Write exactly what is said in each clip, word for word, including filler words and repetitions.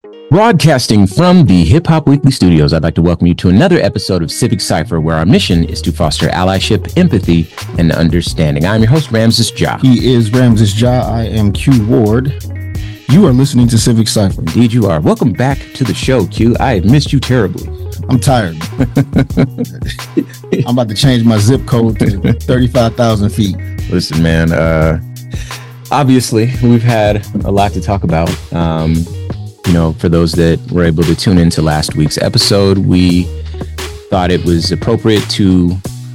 Broadcasting from the Hip Hop Weekly Studios, I'd like to welcome you to another episode of Civic Cypher, where our mission is to foster allyship, empathy, and understanding. I'm your host, Ramses Ja. He is Ramses Ja. I am Q Ward. You are listening to Civic Cypher. Indeed you are. Welcome back to the show, Q. I have missed you terribly. I'm tired. I'm about to change my zip code to thirty-five thousand feet. Listen, man, uh, obviously, we've had a lot to talk about. Um, you know, for those that were able to tune into last week's episode, we thought it was appropriate to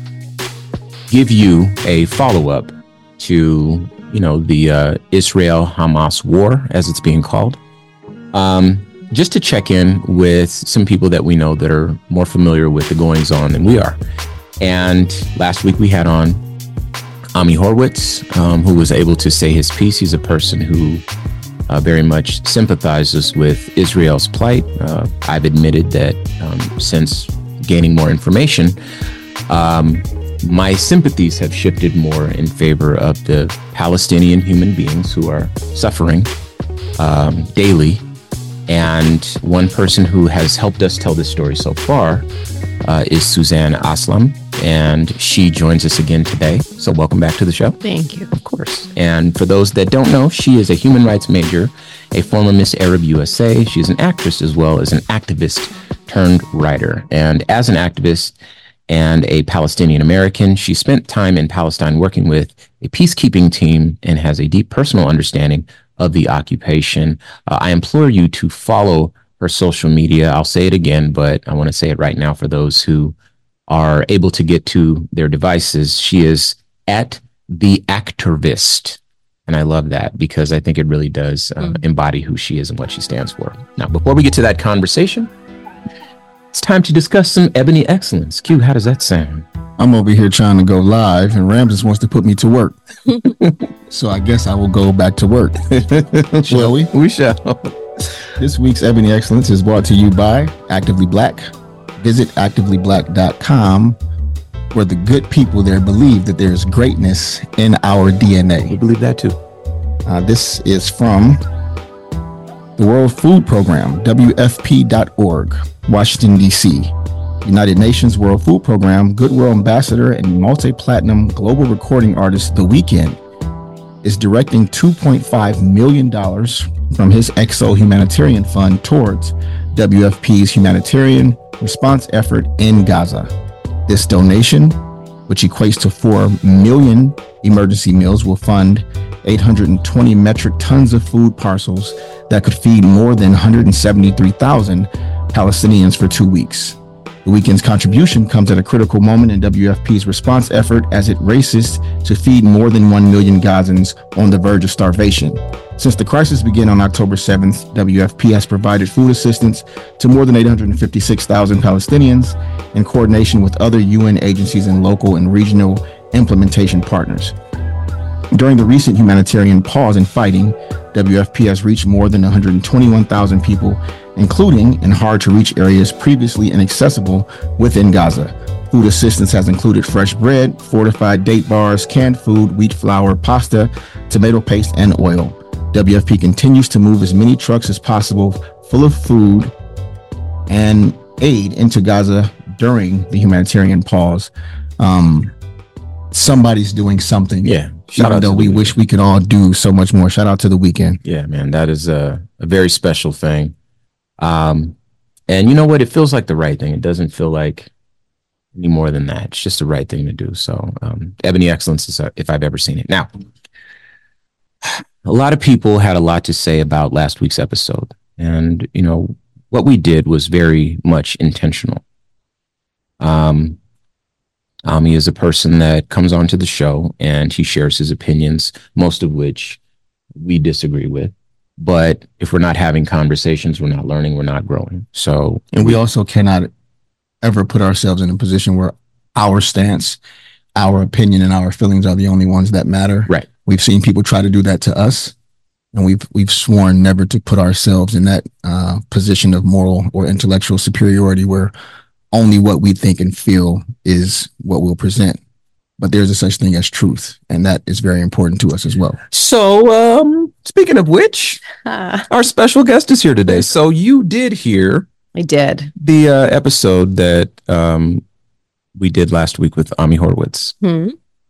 give you a follow-up to, you know, the uh, Israel-Hamas war, as it's being called. Um, just to check in with some people that we know that are more familiar with the goings-on than we are. And last week we had on Ami Horowitz, um, who was able to say his piece. He's a person who uh, very much sympathizes with Israel's plight. Uh, I've admitted that um, since gaining more information, um, my sympathies have shifted more in favor of the Palestinian human beings who are suffering um, daily. And one person who has helped us tell this story so far uh, is Suzanne Aslam, and she joins us again today. So welcome back to the show. Thank you. Of course. And for those that don't know, she is a human rights major, a former Miss Arab U S A. She's an actress as well as an activist turned writer. And as an activist and a Palestinian American, she spent time in Palestine working with a peacekeeping team and has a deep personal understanding of the occupation. Uh, I implore you to follow her social media. I'll say it again, but I want to say it right now for those who are able to get to their devices. She is at The Activist. And I love that because I think it really does uh, mm. embody who she is and what she stands for. Now, before we get to that conversation, it's time to discuss some ebony excellence. Q, how does that sound? I'm over here trying to go live, and Ramses wants to put me to work. So I guess I will go back to work. Shall we? We shall. This week's Ebony Excellence is brought to you by Actively Black. Visit actively black dot com, where the good people there believe that there's greatness in our D N A. We believe that too. Uh, this is from the World Food Program, W F P dot org, Washington, D C United Nations World Food Program Goodwill Ambassador and multi-platinum global recording artist The Weeknd is directing two point five million dollars from his X O Humanitarian Fund towards W F P's humanitarian response effort in Gaza. This donation, which equates to four million emergency meals, will fund eight hundred twenty metric tons of food parcels that could feed more than one hundred seventy-three thousand Palestinians for two weeks. The Weeknd's contribution comes at a critical moment in W F P's response effort as it races to feed more than one million Gazans on the verge of starvation. Since the crisis began on October seventh, W F P has provided food assistance to more than eight hundred fifty-six thousand Palestinians in coordination with other U N agencies and local and regional implementation partners. During the recent humanitarian pause in fighting, W F P has reached more than one hundred twenty-one thousand people, including in hard-to-reach areas previously inaccessible within Gaza. Food assistance has included fresh bread, fortified date bars, canned food, wheat flour, pasta, tomato paste, and oil. W F P continues to move as many trucks as possible full of food and aid into Gaza during the humanitarian pause. Um, somebody's doing something. Yeah. Shout even though we wish we could all do so much more. Shout out to The Weeknd. Yeah, man, that is a, a very special thing. Um, and you know what? It feels like the right thing. It doesn't feel like any more than that. It's just the right thing to do. So, um, Ebony Excellence is, uh, if I've ever seen it. Now, a lot of people had a lot to say about last week's episode. And, you know, what we did was very much intentional. Um, Ami is a person that comes onto the show and he shares his opinions, most of which we disagree with. But if we're not having conversations, we're not learning, we're not growing. So, and we also cannot ever put ourselves in a position where our stance, our opinion, and our feelings are the only ones that matter. Right. We've seen people try to do that to us, and we've we've sworn never to put ourselves in that uh, position of moral or intellectual superiority where only what we think and feel is what we'll present. but there's a such thing as truth, and that is very important to us as well. So, um, speaking of which, uh, our special guest is here today. So you did hear I did the uh, episode that um, we did last week with Ami Horowitz. Hmm.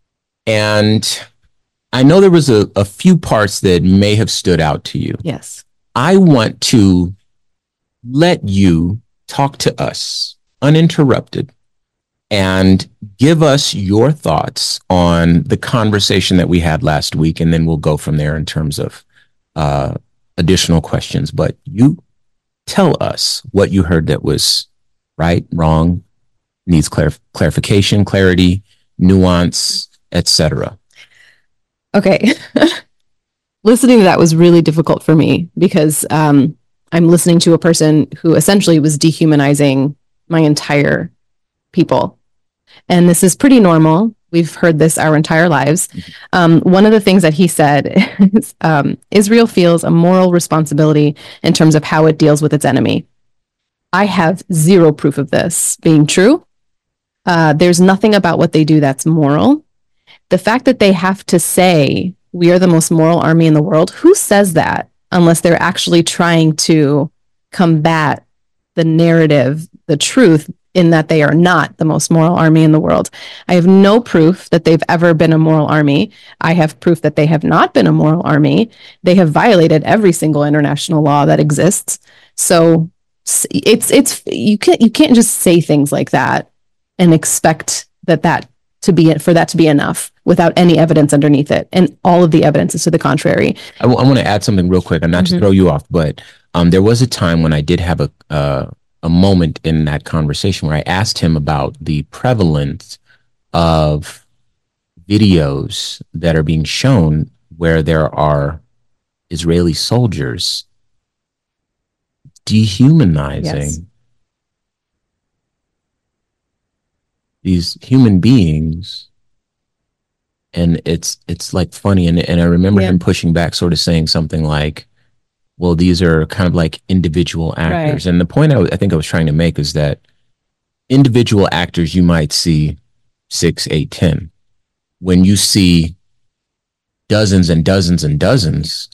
And I know there was a, a few parts that may have stood out to you. Yes. I want to let you talk to us uninterrupted and give us your thoughts on the conversation that we had last week. And then we'll go from there in terms of uh, additional questions. But you tell us what you heard that was right, wrong, needs clar- clarification, clarity, nuance, et cetera. Okay. Listening to that was really difficult for me because um, I'm listening to a person who essentially was dehumanizing my entire people. And this is pretty normal. We've heard this our entire lives. Um, one of the things that he said is um, Israel feels a moral responsibility in terms of how it deals with its enemy. I have zero proof of this being true. Uh, there's nothing about what they do that's moral. The fact that they have to say we are the most moral army in the world, who says that unless they're actually trying to combat the narrative, the truth, in that they are not the most moral army in the world. I have no proof that they've ever been a moral army. I have proof that they have not been a moral army. They have violated every single international law that exists. So it's it's you can't you can't just say things like that and expect that that to be for that to be enough without any evidence underneath it. And all of the evidence is to the contrary. I, w- I want to add something real quick, and not mm-hmm. to throw you off, but um, there was a time when I did have a uh, a moment in that conversation where I asked him about the prevalence of videos that are being shown where there are Israeli soldiers dehumanizing yes. these human beings. And it's it's like funny. And, and I remember yeah. him pushing back, sort of saying something like, well, these are kind of like individual actors. Right. And the point I, w- I think I was trying to make is that individual actors, you might see six, eight, ten. When you see dozens and dozens and dozens,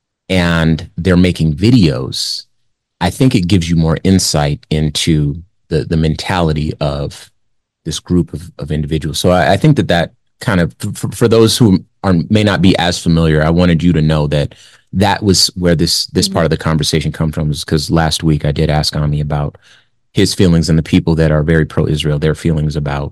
and they're making videos, I think it gives you more insight into the, the mentality of this group of, of individuals. So I, I think that that kind of, for, for those who are may not be as familiar, I wanted you to know that that was where this this mm-hmm. part of the conversation come from, is because last week I did ask Ami about his feelings and the people that are very pro-Israel, their feelings about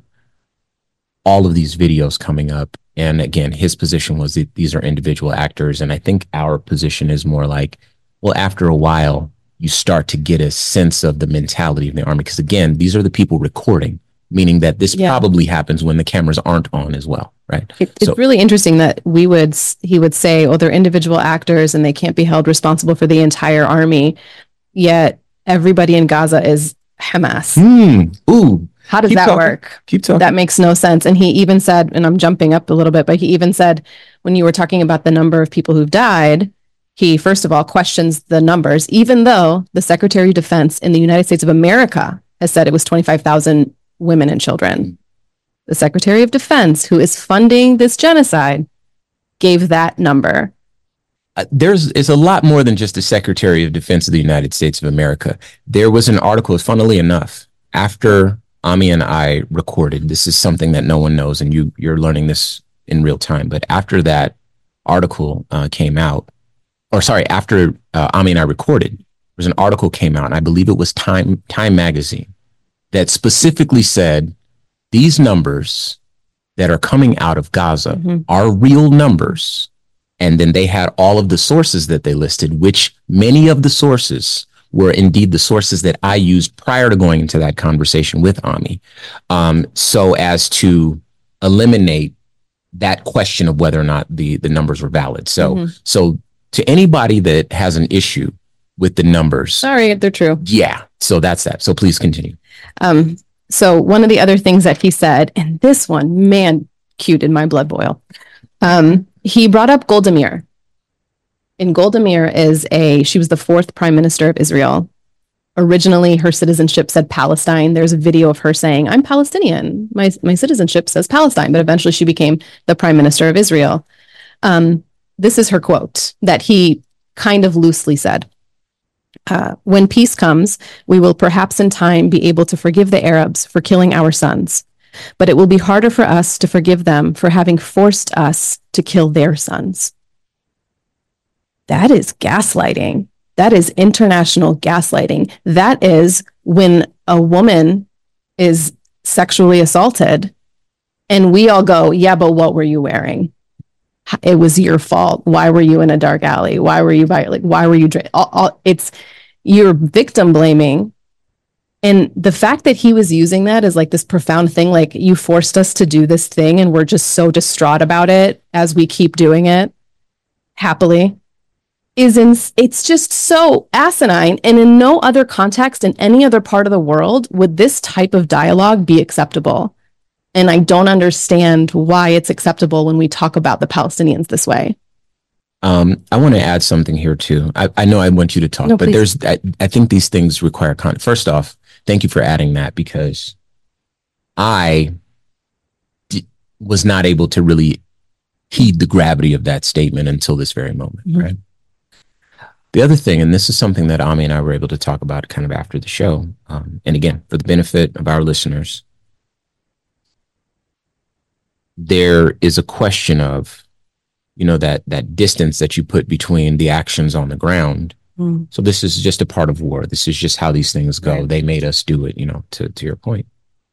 all of these videos coming up. And again, his position was that these are individual actors. And I think our position is more like, well, after a while, you start to get a sense of the mentality of the army. Because again, these are the people recording, meaning that this yeah. probably happens when the cameras aren't on as well, right? It, it's so, really interesting that we would, he would say, oh, they're individual actors and they can't be held responsible for the entire army. Yet everybody in Gaza is Hamas. Mm, ooh. How does Keep that talking. work? Keep talking. That makes no sense. And he even said, and I'm jumping up a little bit, but he even said, when you were talking about the number of people who've died, he, first of all, questions the numbers, even though the Secretary of Defense in the United States of America has said it was twenty-five thousand women and children. The Secretary of Defense, who is funding this genocide, gave that number. Uh, there's it's a lot more than just the Secretary of Defense of the United States of America. There was an article, funnily enough, after Ami and I recorded. This is something that no one knows, and you you're learning this in real time. But after that article uh, came out, or sorry, after uh, Ami and I recorded, there was an article came out, and I believe it was Time Time magazine, that specifically said these numbers that are coming out of Gaza mm-hmm. are real numbers. And then they had all of the sources that they listed, which many of the sources were indeed the sources that I used prior to going into that conversation with Ami, um, so as to eliminate that question of whether or not the, the numbers were valid. So, mm-hmm. so to anybody that has an issue with the numbers. Sorry, they're true. Yeah. So that's that. So please continue. Um, so one of the other things that he said, and this one, man, cute in my blood boil. Um, he brought up Golda Meir. And Golda Meir is a, she was the fourth prime minister of Israel. Originally, her citizenship said Palestine. There's a video of her saying, I'm Palestinian. My, my citizenship says Palestine. But eventually she became the prime minister of Israel. Um, this is her quote that he kind of loosely said. Uh, when peace comes, we will perhaps in time be able to forgive the Arabs for killing our sons. But it will be harder for us to forgive them for having forced us to kill their sons. That is gaslighting. That is international gaslighting. That is when a woman is sexually assaulted and we all go, yeah, but what were you wearing? It was your fault. Why were you in a dark alley? Why were you by like, why were you drinking? All, all, it's you're victim blaming. And the fact that he was using that as like this profound thing, like you forced us to do this thing and we're just so distraught about it as we keep doing it happily. Is in, it's just so asinine. And in no other context, in any other part of the world, would this type of dialogue be acceptable? And I don't understand why it's acceptable when we talk about the Palestinians this way. Um, I want to add something here too. I, I know I want you to talk, no, but please. there's, I, I think these things require context. First off, thank you for adding that because I d- was not able to really heed the gravity of that statement until this very moment, mm-hmm. right? The other thing, and this is something that Ami and I were able to talk about kind of after the show, um, and again, for the benefit of our listeners, there is a question of, you know, that that distance that you put between the actions on the ground. Mm. So this is just a part of war. This is just how these things go. Right. They made us do it, you know, to, to your point.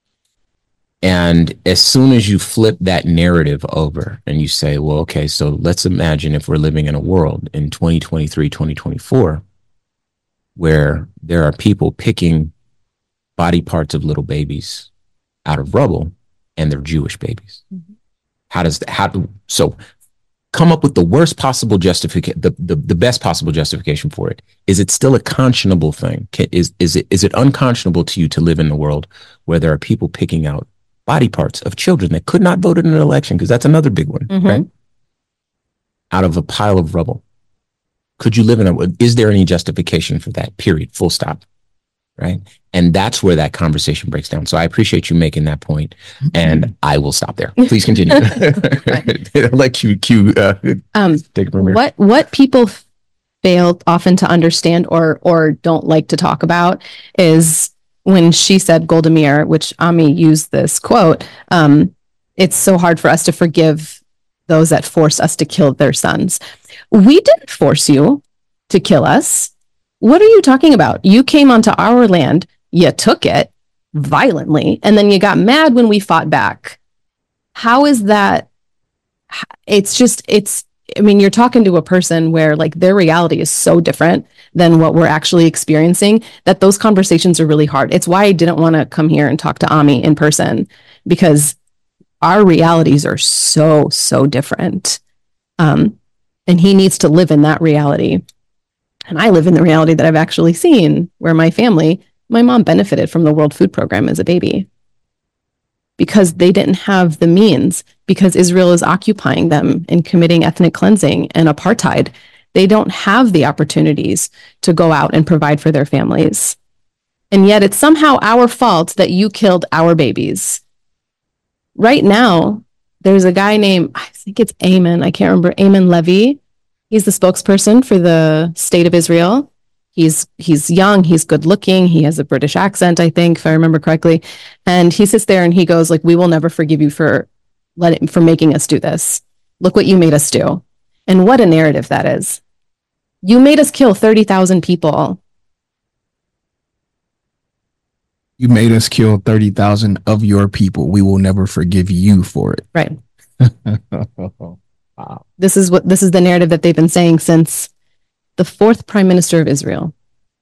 And as soon as you flip that narrative over and you say, well, okay, so let's imagine if we're living in a world in twenty twenty-three, twenty twenty-four, where there are people picking body parts of little babies out of rubble and they're Jewish babies. Mm-hmm. How does that, how do, so come up with the worst possible justification, the, the, the best possible justification for it. Is it still a conscionable thing? Can, is, is it, is it unconscionable to you to live in the world where there are people picking out body parts of children that could not vote in an election, because that's another big one, mm-hmm. right? Out of a pile of rubble. Could you live in a, is there any justification for that? Period. Full stop. Right. And that's where that conversation breaks down. So I appreciate you making that point, and I will stop there. Please continue. I'll let you cue, uh, um, take it from here. What, what people fail often to understand or, or don't like to talk about is, when she said Golda Meir, which Ami used this quote, um, it's so hard for us to forgive those that forced us to kill their sons. We didn't force you to kill us. What are you talking about? You came onto our land, you took it violently, and then you got mad when we fought back. How is that? It's just, it's, I mean, you're talking to a person where like their reality is so different than what we're actually experiencing that those conversations are really hard. It's why I didn't want to come here and talk to Ami in person, because our realities are so, so different. Um, and he needs to live in that reality. And I live in the reality that I've actually seen, where my family, my mom benefited from the World Food Program as a baby because they didn't have the means, because Israel is occupying them and committing ethnic cleansing and apartheid. They don't have the opportunities to go out and provide for their families. And yet it's somehow our fault that you killed our babies. Right now, there's a guy named, I think it's Ayman, I can't remember, Ayman Levy. He's the spokesperson for the state of Israel. He's he's young, he's good looking, he has a British accent, I think, if I remember correctly. And he sits there and he goes like, we will never forgive you for letting for making us do this. Look what you made us do. And what a narrative that is. You made us kill thirty thousand people. You made us kill thirty thousand of your people. We will never forgive you for it. Right. Wow. This is what this is the narrative that they've been saying since the fourth prime minister of Israel.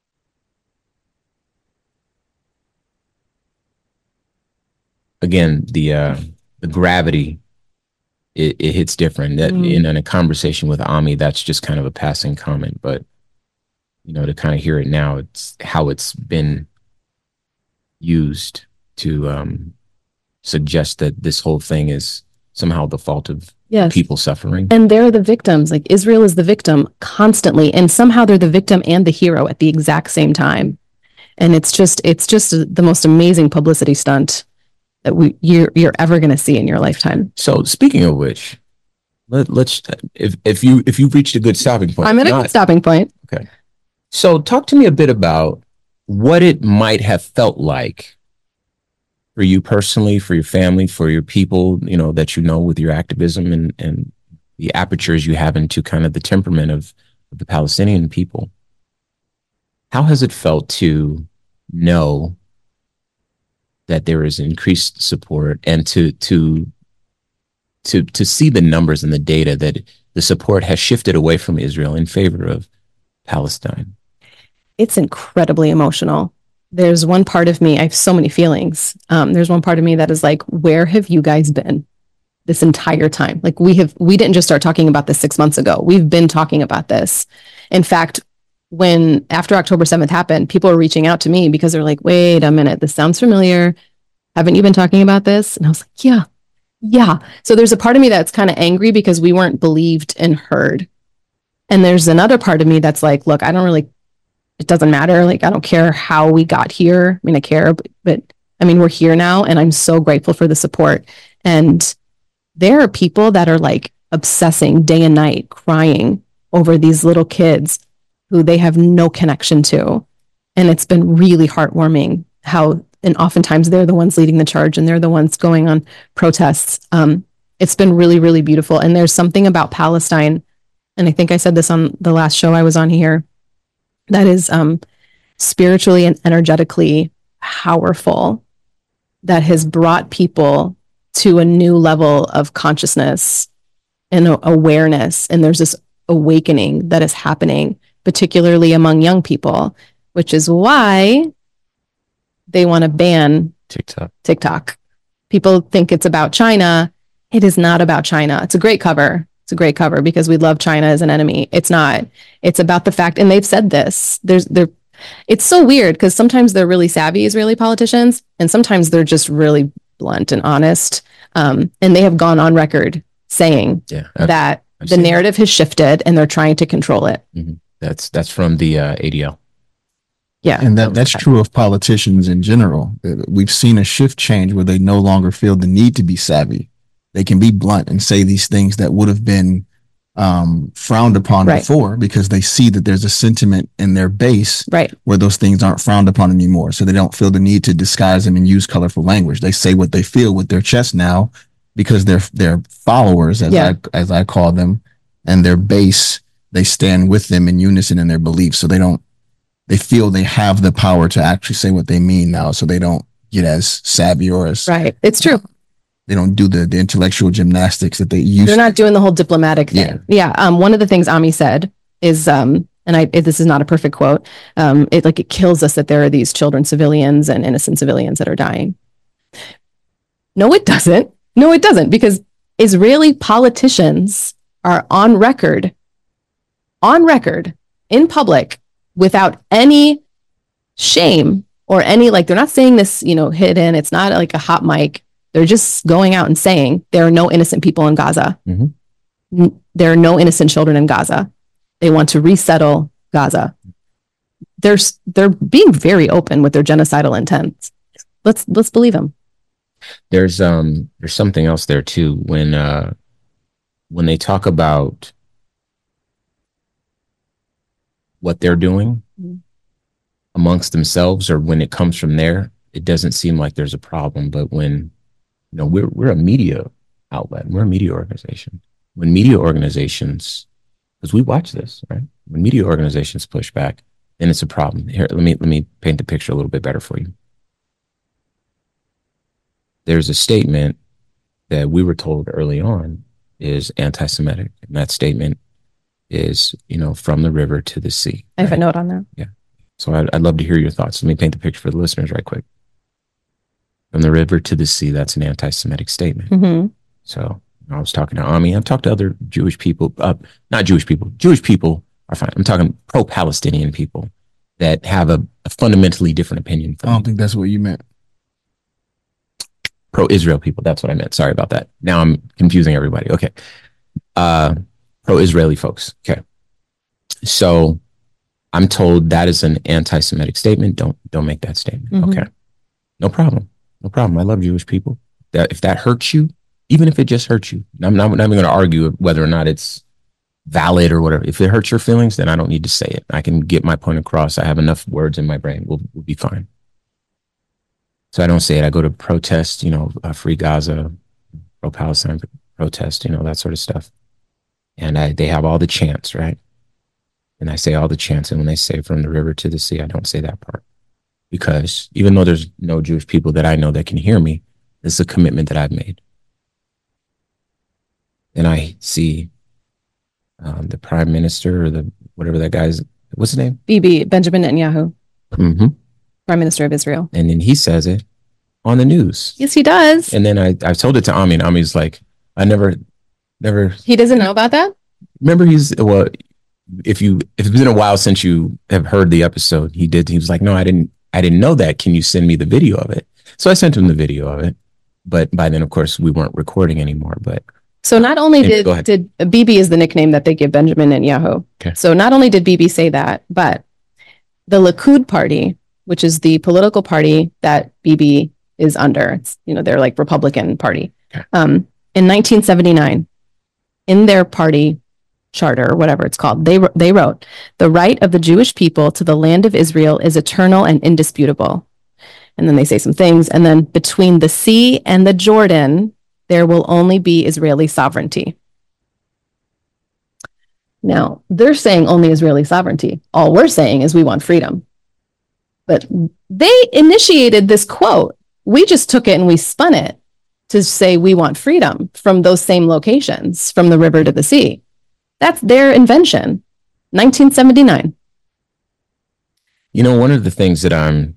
Again, the uh, the gravity, it, it hits different. That mm. in, in a conversation with Ami, that's just kind of a passing comment. But you know, to kind of hear it now, it's how it's been used to um, suggest that this whole thing is somehow the fault of yes. people suffering. And they're the victims. Like Israel is the victim constantly. And somehow they're the victim and the hero at the exact same time. And it's just, it's just the most amazing publicity stunt that we you're you're ever going to see in your lifetime. So speaking of which, let, let's if if you if you've reached a good stopping point. I'm at a not, good stopping point. Okay. So talk to me a bit about what it might have felt like for you personally, for your family, for your people, you know, that you know with your activism and and the apertures you have into kind of the temperament of, of the Palestinian people. How has it felt to know that there is increased support and to to to to see the numbers and the data that the support has shifted away from Israel in favor of Palestine? It's incredibly emotional. There's one part of me, I have so many feelings. Um, there's one part of me that is like, where have you guys been this entire time? Like we have, we didn't just start talking about this six months ago. We've been talking about this. In fact, when after October seventh happened, people were reaching out to me because they're like, wait a minute, this sounds familiar. Haven't you been talking about this? And I was like, yeah, yeah. So there's a part of me that's kind of angry because we weren't believed and heard. And there's another part of me that's like, look, I don't really, it doesn't matter. Like, I don't care how we got here. I mean, I care, but, but I mean, we're here now and I'm so grateful for the support. And there are people that are like obsessing day and night, crying over these little kids who they have no connection to. And it's been really heartwarming how, and oftentimes they're the ones leading the charge and they're the ones going on protests. Um, it's been really, really beautiful. And there's something about Palestine, and I think I said this on the last show I was on here, that is um, spiritually and energetically powerful, that has brought people to a new level of consciousness and awareness. And there's this awakening that is happening, particularly among young people, which is why they want to ban TikTok. TikTok. People think it's about China. It is not about China. It's a great cover. It's a great cover because we love China as an enemy. It's not. It's about the fact, and they've said this. There's there. It's so weird because sometimes they're really savvy Israeli politicians, and sometimes they're just really blunt and honest. Um, and they have gone on record saying yeah, I've, that I've the narrative that. has shifted and they're trying to control it. Mm-hmm. That's that's from the uh, A D L. Yeah. And that, that's true of politicians in general. We've seen a shift change where they no longer feel the need to be savvy. They can be blunt and say these things that would have been um, frowned upon right. before because they see that there's a sentiment in their base right. where those things aren't frowned upon anymore. So they don't feel the need to disguise them and use colorful language. They say what they feel with their chest now because they're, they're followers, as yeah. I, as I call them, and their base, they stand with them in unison in their beliefs. So they don't, they feel they have the power to actually say what they mean now. So they don't get as savvy or as right. It's true. They don't do the, the intellectual gymnastics that they used. They're not doing the whole diplomatic thing. Yeah. yeah um, one of the things Ami said is, um, and I, it, this is not a perfect quote. Um, it like, it kills us that there are these children, civilians and innocent civilians that are dying. No, it doesn't. No, it doesn't, because Israeli politicians are on record, on record in public without any shame or any, like, they're not saying this, you know, hidden. It's not like a hot mic. They're just going out and saying there are no innocent people in Gaza. Mm-hmm. There are no innocent children in Gaza. They want to resettle Gaza. They're, they're being very open with their genocidal intent. Let's, let's believe them. There's, um, there's something else there too. When, uh, when they talk about what they're doing mm-hmm. amongst themselves, or when it comes from there, it doesn't seem like there's a problem. But when, you know, we're we're a media outlet, we're a media organization. When media organizations, because we watch this, right? When media organizations push back, then it's a problem. Here, let me let me paint the picture a little bit better for you. There's a statement that we were told early on is anti-Semitic, and that statement is, you know, from the river to the sea. I have right? a note on that. Yeah. So I'd, I'd love to hear your thoughts. Let me paint the picture for the listeners right quick. From the river to the sea, that's an anti-Semitic statement. Mm-hmm. So I was talking to Ami. I've talked to other Jewish people, uh, not Jewish people. Jewish people are fine. I'm talking pro-Palestinian people that have a, a fundamentally different opinion. I don't me. think that's what you meant. Pro-Israel people. That's what I meant. Sorry about that. Now I'm confusing everybody. Okay. Uh, pro-Israeli folks. Okay. So I'm told that is an anti-Semitic statement. Don't don't make that statement. Mhm. Okay, no problem, no problem. I love Jewish people. That if that hurts you, even if it just hurts you, I'm not, I'm not even going to argue whether or not it's valid or whatever. If it hurts your feelings, then I don't need to say it. I can get my point across. I have enough words in my brain. We'll, we'll be fine. So I don't say it. I go to protest, you know, uh, free Gaza, pro Palestine protest, you know, that sort of stuff. And I, they have all the chants, right? And I say all the chants. And when they say from the river to the sea, I don't say that part. Because even though there's no Jewish people that I know that can hear me, this is a commitment that I've made. And I see um, the prime minister or the whatever that guy's, what's his name? Bibi, Benjamin Netanyahu, Mm-hmm. Prime Minister of Israel. And then he says it on the news. Yes, he does. And then I, I told it to Ami, and Ami's like, I never, never. He doesn't know about that? Remember, he's, well, if you, if it's been a while since you have heard the episode, he did, he was like, no, I didn't, I didn't know that. Can you send me the video of it? So I sent him the video of it. But by then, of course, we weren't recording anymore. But so not only Anyway, go did, ahead. did Bibi is the nickname that they give Benjamin Netanyahu. Okay. So not only did Bibi say that, but the Likud party, which is the political party that Bibi is under, it's, you know, they're like Republican party. Okay. Um, in nineteen seventy-nine, in their party charter or whatever it's called, they wr- they wrote, "The right of the Jewish people to the land of Israel is eternal and indisputable." And then they say some things. And then between the sea and the Jordan, there will only be Israeli sovereignty. Now, they're saying only Israeli sovereignty. All we're saying is we want freedom. But they initiated this quote. We just took it and we spun it to say we want freedom from those same locations, from the river to the sea. That's their invention, nineteen seventy-nine. You know, one of the things that I'm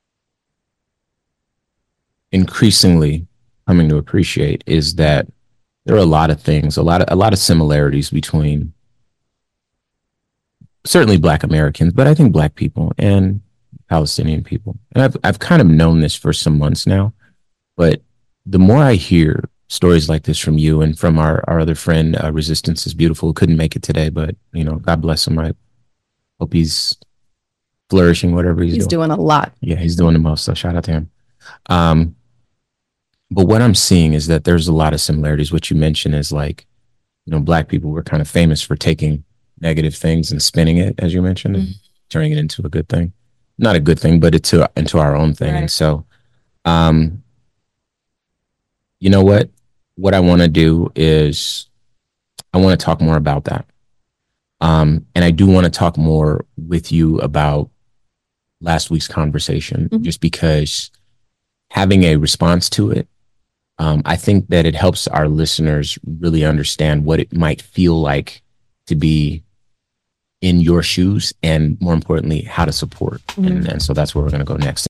increasingly coming to appreciate is that there are a lot of things, a lot of a lot of similarities between certainly Black Americans, but I think Black people and Palestinian people. And I've I've kind of known this for some months now, but the more I hear stories like this from you and from our, our other friend, uh, Resistance is Beautiful, who couldn't make it today, but you know, God bless him. I hope he's flourishing, whatever he's, He's doing. doing a lot. Yeah, he's doing the most. So shout out to him. Um, but what I'm seeing is that there's a lot of similarities. What you mentioned is like, you know, Black people were kind of famous for taking negative things and spinning it, as you mentioned, and turning it into a good thing. Not a good thing, but it's into, into our own thing. Right. And so, um, you know what? What I want to do is I want to talk more about that. Um, and I do want to talk more with you about last week's conversation, Mhm. just because having a response to it, um, I think that it helps our listeners really understand what it might feel like to be in your shoes, and more importantly, how to support. Mhm. And, and so that's where we're going to go next.